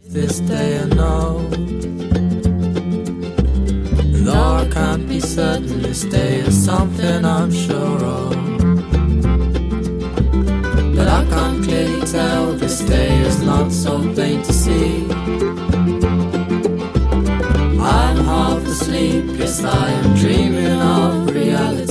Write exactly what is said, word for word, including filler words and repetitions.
this day I know. Though I can't be certain, this day is something I'm sure of. But I can't clearly tell, this day is not so plain to see. I'm half asleep, yes I am dreaming of reality.